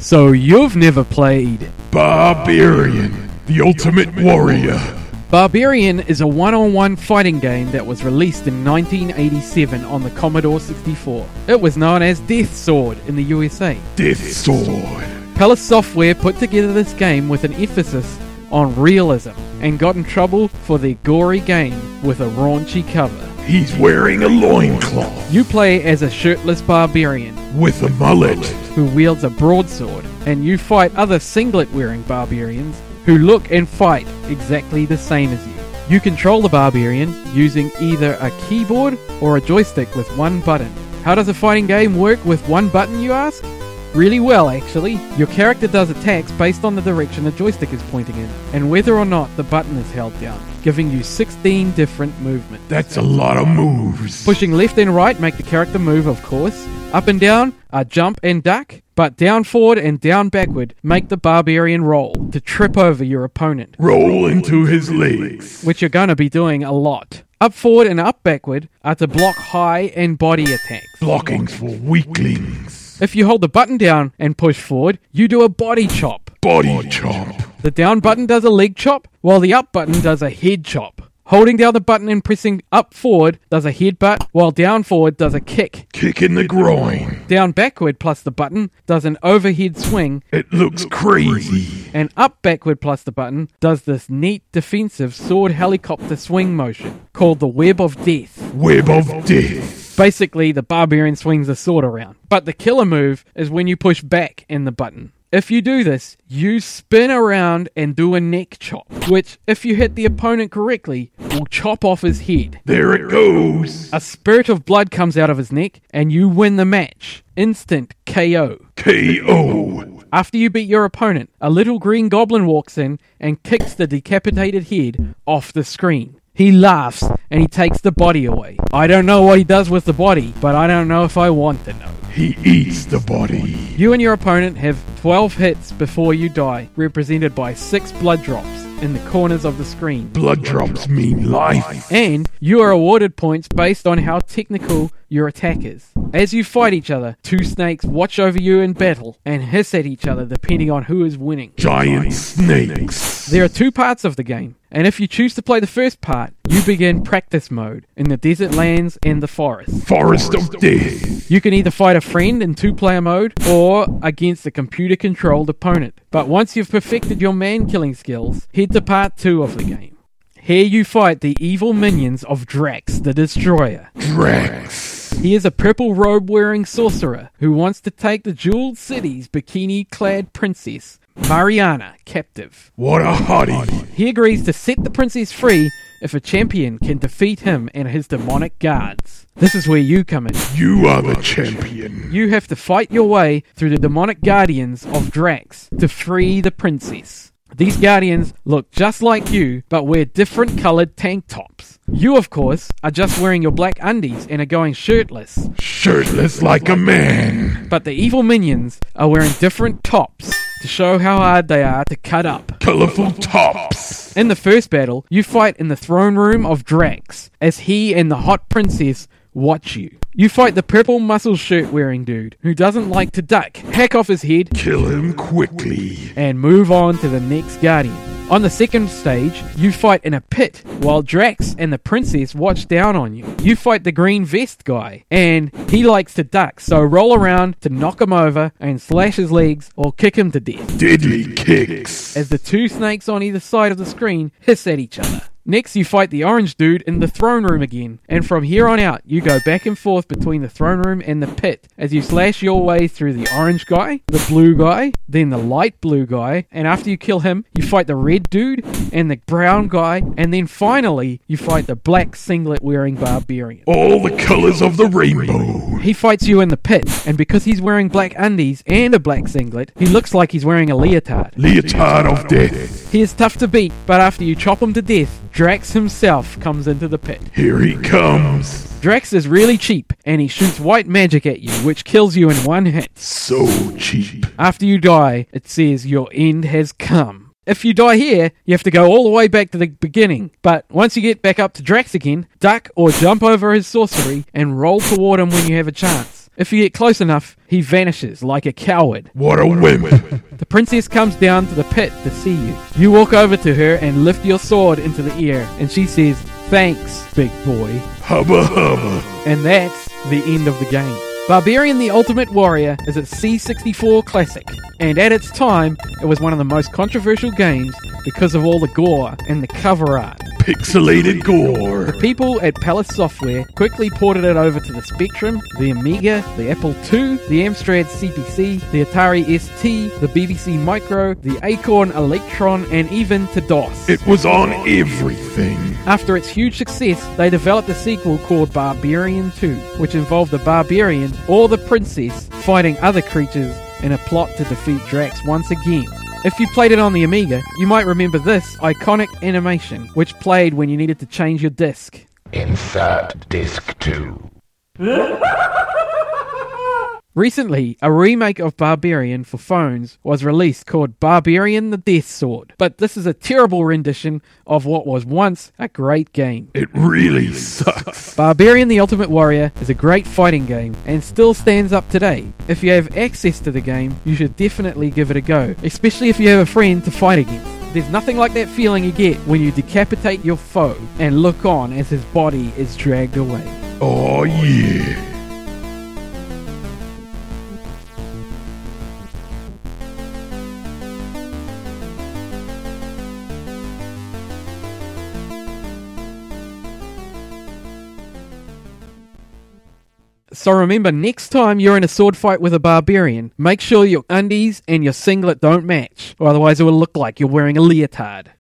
So you've never played Barbarian, the Ultimate Warrior. Barbarian is a one-on-one fighting game that was released in 1987 on the Commodore 64. It was known as Death Sword in the USA. Death Sword. Palace Software put together this game with an emphasis on realism and got in trouble for their gory game with a raunchy cover. He's wearing a loincloth You play as a shirtless barbarian with a mullet. who wields a broadsword, and you fight other singlet-wearing barbarians who look and fight exactly the same as you. You control the barbarian using either a keyboard or a joystick with one button. How does a fighting game work with one button, you ask? Really well, actually. Your character does attacks based on the direction the joystick is pointing in, and whether or not the button is held down, giving you 16 different movements. That's a lot of moves. Pushing left and right make the character move, of course. Up and down are jump and duck, but down forward and down backward make the barbarian roll to trip over your opponent, Roll into his legs. which you're going to be doing a lot. Up forward and up backward are to block high and body attacks. Blockings for weaklings. If you hold the button down and push forward, you do a body chop. Body chop. The down button does a leg chop, while the up button does a head chop. Holding down the button and pressing up forward does a headbutt, while down forward does a kick. Kick in the groin. Down backward plus the button does an overhead swing, It looks crazy. and up backward plus the button does this neat defensive sword helicopter swing motion called the Web of Death. Web of Death. Basically, the barbarian swings the sword around. But the killer move is when you push back in the button. If you do this, you spin around and do a neck chop, which, if you hit the opponent correctly, will chop off his head. There it goes. A spurt of blood comes out of his neck, and you win the match. Instant KO. KO. After you beat your opponent, a little green goblin walks in and kicks the decapitated head off the screen. He laughs and he takes the body away. I don't know what he does with the body, but I don't know if I want to know. He eats the body. You and your opponent have 12 hits before you die, represented by 6 blood drops in the corners of the screen. Blood drops mean life. And you are awarded points based on how technical your attack is. As you fight each other, 2 snakes watch over you in battle and hiss at each other depending on who is winning. Giant snakes. There are 2 parts of the game, and if you choose to play the first part, you begin practice mode in the desert lands and the forest. Forest of Death. You can either fight a friend in 2-player mode or against a computer-controlled opponent. But once you've perfected your man-killing skills, head to part 2 of the game. Here you fight the evil minions of Drax the Destroyer. Drax. He is a purple robe-wearing sorcerer who wants to take the jeweled city's bikini-clad princess, Mariana, captive. What a hottie. He agrees to set the princess free if a champion can defeat him and his demonic guards. This is where you come in. You are the champion. You have to fight your way through the demonic guardians of Drax to free the princess. These guardians look just like you, but wear different coloured tank tops. You, of course, are just wearing your black undies and are going shirtless. Shirtless like a man. But the evil minions are wearing different tops to show how hard they are to cut up. Colourful tops. In the first battle, you fight in the throne room of Drax, as he and the hot princess watch you. You fight the purple muscle shirt wearing dude who doesn't like to duck, hack off his head, Kill him quickly. and move on to the next guardian. On the second stage, you fight in a pit while Drax and the princess watch down on you. You fight the green vest guy, and he likes to duck, so roll around to knock him over and slash his legs or kick him to death, Deadly kicks. as the 2 snakes on either side of the screen hiss at each other. Next, you fight the orange dude in the throne room again, and from here on out, you go back and forth between the throne room and the pit as you slash your way through the orange guy, the blue guy, then the light blue guy, and after you kill him, you fight the red dude and the brown guy, and then finally, you fight the black singlet-wearing barbarian. All the colours of the rainbow. He fights you in the pit, and because he's wearing black undies and a black singlet, he looks like he's wearing a leotard. Leotard of Death. He is tough to beat, but after you chop him to death, Drax himself comes into the pit. Here he comes. Drax is really cheap, and he shoots white magic at you, which kills you in 1 hit. So cheap. After you die, it says your end has come. If you die here, you have to go all the way back to the beginning. But once you get back up to Drax again, duck or jump over his sorcery and roll toward him when you have a chance. If you get close enough, he vanishes like a coward. What a wimp. The princess comes down to the pit to see you. You walk over to her and lift your sword into the air, and she says, "Thanks, big boy." Hubba hubba. And that's the end of the game. Barbarian the Ultimate Warrior is a C64 classic, and at its time, it was one of the most controversial games because of all the gore and the cover art. Pixelated gore. People at Palace Software quickly ported it over to the Spectrum, the Amiga, the Apple II, the Amstrad CPC, the Atari ST, the BBC Micro, the Acorn Electron, and even to DOS. It was on everything. After its huge success, they developed a sequel called Barbarian 2, which involved the barbarian or the princess fighting other creatures in a plot to defeat Drax once again. If you played it on the Amiga, you might remember this iconic animation, which played when you needed to change your disc. Insert disc 2. Recently, a remake of Barbarian for phones was released called Barbarian the Death Sword, but this is a terrible rendition of what was once a great game. It really sucks. Barbarian the Ultimate Warrior is a great fighting game and still stands up today. If you have access to the game, you should definitely give it a go, especially if you have a friend to fight against. There's nothing like that feeling you get when you decapitate your foe and look on as his body is dragged away. Oh yeah. So remember, next time you're in a sword fight with a barbarian, make sure your undies and your singlet don't match, or otherwise it will look like you're wearing a leotard.